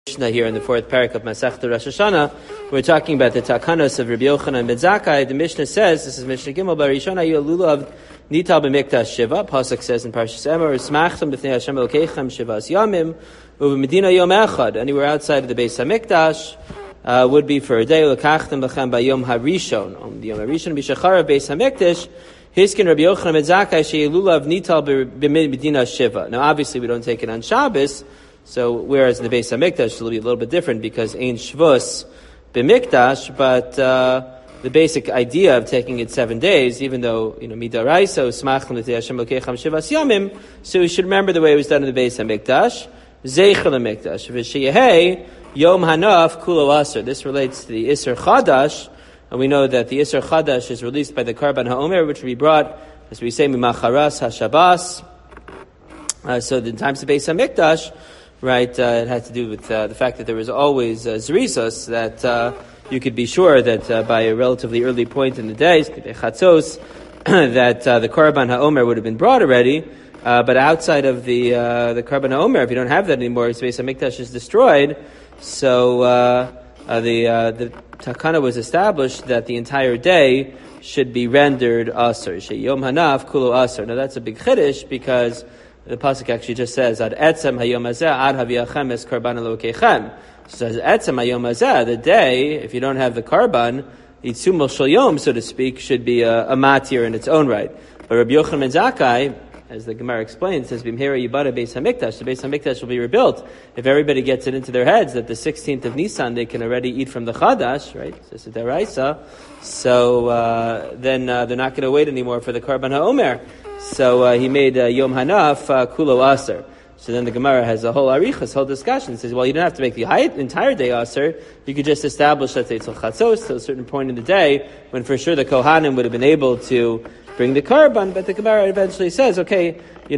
Mishnah here in the fourth parak of Masechta Rosh Hashanah. We're talking about the takanos of Rabbi Yochanan ben Zakkai. The Mishnah says, this is Mishnah Gimel, Barishona yu lulav nital b'mikdash shiva. Pasuk says in Parshas Emor, Smachtam b'fnei Hashem Elokechem shivas yamim, u'b'medina yom echad. Anywhere outside of the Beis HaMikdash would be for a day. L'kachtem b'chem b'yom harishon. On the yom harishon b'shachar Beis HaMikdash. Hiskin Rabbi Yochanan ben Zakkai she'lulav nital b'medina shiva. Now obviously we don't take it on Shabbos. So, whereas in the Beis HaMikdash it'll be a little bit different because Ein Shvus b'Mikdash, but the basic idea of taking it 7 days, even though Midaraisa Usmachim l'tei Hashem Elokechem Shivas Yamim, so we should remember the way it was done in the Beis HaMikdash, Zeicher l'Mikdash, v'sheyehei Yom Hanaf Kulo Aser. This relates to the Isser Chadash, and we know that the Isser Chadash is released by the Karban HaOmer, which will be brought, as we say, Mimacharas HaShabas. So in times of Beis HaMikdash, right, it had to do with the fact that there was always zerisos, that you could be sure that by a relatively early point in the day, chatzos, that the Korban HaOmer would have been brought already. But outside of the Korban HaOmer, if you don't have that anymore, Beis HaMikdash is destroyed. So the takana was established that the entire day should be rendered aser. Yom Hanaf Kulo Aser. Now that's a big chiddush because the pasuk actually just says, "Ad etzem hayom hazeh ad haviachem es karban elokechem." It says, "Etzem hayom hazeh," the day, if you don't have the karban, itzumol shel yom, so to speak, should be a matir in its own right. But Rabbi Yochanan ben Zakkai, as the Gemara explains, says, "Bimhera yibada Beis HaMikdash." The Beis HaMikdash will be rebuilt if everybody gets it into their heads that the 16th of Nisan they can already eat from the Chadash, right? This is deraisa. So then they're not going to wait anymore for the Karban HaOmer. So he made Yom Hanaf Kulo Aser. So then the Gemara has a whole arichas, whole discussion. It says, well, you don't have to make the entire day Aser. You could just establish, let's say, till Chatzos, till a certain point in the day, when for sure the Kohanim would have been able to bring the Karban. But the Gemara eventually says, okay,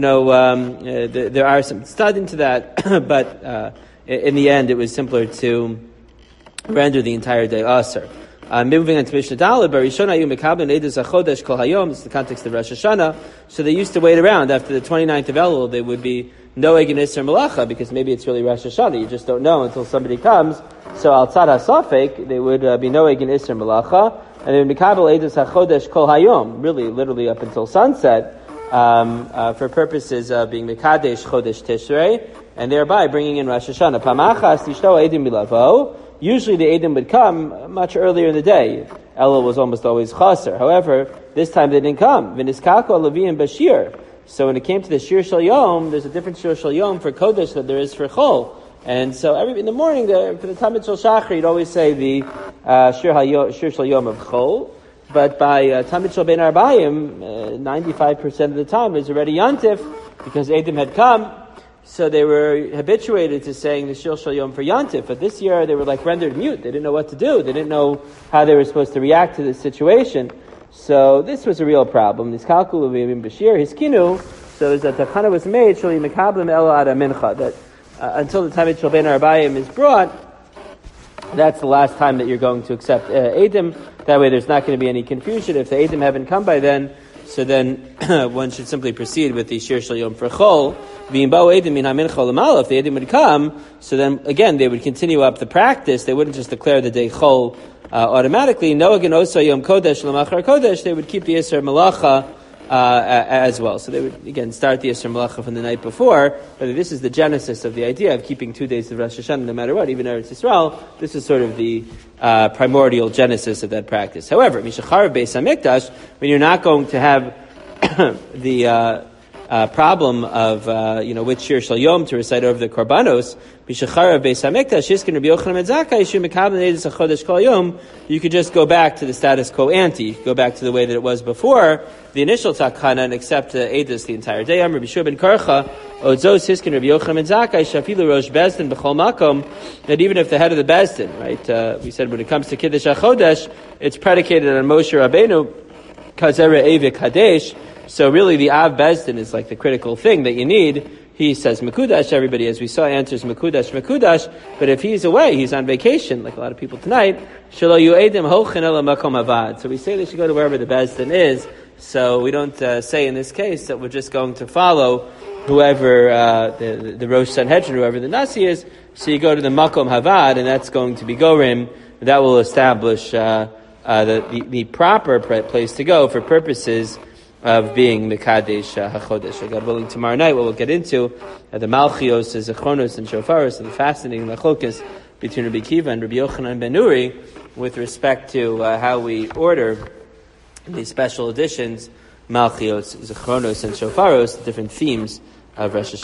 there are some stud into that, but in the end it was simpler to render the entire day Aser. Moving on to Mishnah Daled, Barishona yu mekabel edus hachodesh kol hayom. This is the context of Rosh Hashanah. So they used to wait around after the 29th of Elul. They would be noeg in Isser Malacha because maybe it's really Rosh Hashanah. You just don't know until somebody comes. So al tzad hasafek, they would be noeg in Isser Malacha, and they would mekabel edus hachodesh kol hayom, really, literally up until sunset, for purposes of being mekadesh chodesh Tishrei, and thereby bringing in Rosh Hashanah. Pamachas tishto edim milavo. Usually the Eidim would come much earlier in the day. Elul was almost always chaser. However, this time they didn't come. V'niskako Levi Bashir. So when it came to the Shir Shal Yom, there's a different Shir Shal Yom for Kodesh than there is for Chol. And so in the morning, for the Tamid Shal Shachar, you'd always say the Shir Shal Yom of Chol. But by Tamid Shal Ben Arbayim, 95% of the time is already Yantif, because Eidim had come. So they were habituated to saying the Shil Shal Yom for Yantif, but this year they were like rendered mute. They didn't know what to do. They didn't know how they were supposed to react to this situation. So this was a real problem. This kalkul of Yevim Bashir, his kinu, so that the takana was made, Shali Mekablim El Ad Mincha, that until the time Shal Ben Arbayim is brought, that's the last time that you're going to accept Eidim. That way there's not going to be any confusion. If the Eidim haven't come by then, so then one should simply proceed with the Shir Shal Yom for Chol. If the Eidim would come, so then again they would continue up the practice. They wouldn't just declare the day Chol automatically. Noagin Osa Yom Kodesh Lamachar Kodesh. They would keep the Yisr Malacha as well. So they would again start the Yisr Malacha from the night before. But this is the genesis of the idea of keeping 2 days of Rosh Hashanah no matter what, even Eretz Yisrael. This is sort of the primordial genesis of that practice. However, Mishachar Beis HaMikdash, when you're not going to have the problem of which Shir Shal Yom to recite over the Korbanos, B'Shachar Beis HaMikdash, Yiskin Rabbi Yochanan ben Zakkai, Yishu Mekabel Edus HaChodesh Kol Yom, you could just go back to the status quo ante, go back to the way that it was before the initial takana and accept Edus the entire day. Rabbi Shua ben Karcha, Odzos Yiskin Rabbi Yochanan ben Zakkai, Shafilu Rosh Bezdin B'Chol Makom, that even if the head of the Bezdin, right, we said when it comes to Kiddush HaChodesh, it's predicated on Moshe Rabbeinu, Kazera Evik Hadesh. So really the Av Bezdin is like the critical thing that you need. He says Mekudash, everybody, as we saw, answers Mekudash, but if he's away, he's on vacation, like a lot of people tonight, Shelo Yu'edim Hochin Ela Makom Avad. So we say they should go to wherever the Bezdin is. So we don't say in this case that we're just going to follow whoever the Rosh Sanhedrin, whoever the Nasi is. So you go to the Makom Havad, and that's going to be Gorim. That will establish the proper place to go for purposes of being Mekadesh HaChodesh. God willing, tomorrow night what we'll get into the Malchios, Zechronos, and Shofaros, and the fascinating Machlokas between Rabbi Kiva and Rabbi Yochanan ben Nuri with respect to how we order these special editions, Malchios, Zechronos, and Shofaros, the different themes of Rosh Hashanah.